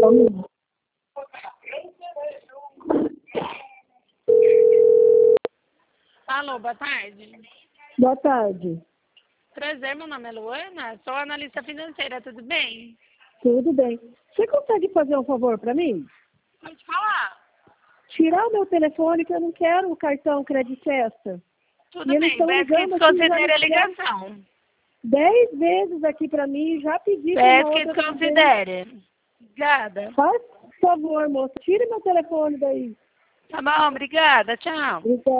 Alô, boa tarde. Boa tarde. Prazer, meu nome é Luana, sou analista financeira, tudo bem? Tudo bem. Você consegue fazer um favor para mim? Pode falar. Tirar o meu telefone que eu não quero o cartão Credit Festa. Tudo E eles bem, estão peço que ligando aqui, já desconsidere a me ligaram ligação. 10 vezes aqui para mim, já pedi para Peço uma que outra vez. desconsidere. Obrigada. Faz favor, moça, tire meu telefone daí. Tá bom, obrigada, tchau. Então,